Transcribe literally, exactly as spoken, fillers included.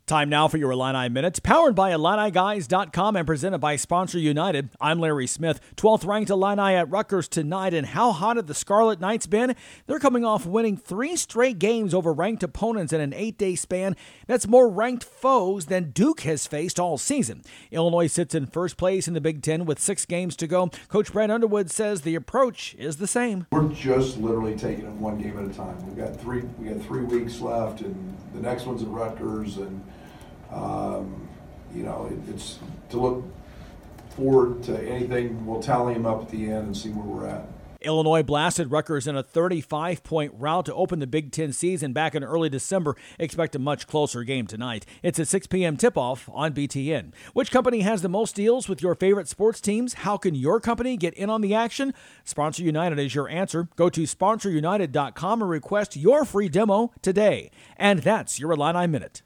Time now for your Illini Minute, powered by Illini Guys dot com and presented by Sponsor United. I'm Larry Smith. twelfth ranked Illini at Rutgers tonight, and how hot have the Scarlet Knights been? They're coming off winning three straight games over ranked opponents in an eight-day span. That's more ranked foes than Duke has faced all season. Illinois sits in first place in the Big Ten with six games to go. Coach Brad Underwood says the approach is the same. We're just literally taking it one game at a time. We've got three. We got three weeks left, and the next one's at Rutgers, and Um, you know, it, it's to look forward to anything. We'll tally them up at the end and see where we're at. Illinois blasted Rutgers in a thirty-five point rout to open the Big Ten season back in early December. Expect a much closer game tonight. It's a six p.m. tip-off on B T N. Which company has the most deals with your favorite sports teams? How can your company get in on the action? Sponsor United is your answer. Go to Sponsor United dot com and request your free demo today. And that's your Illini Minute.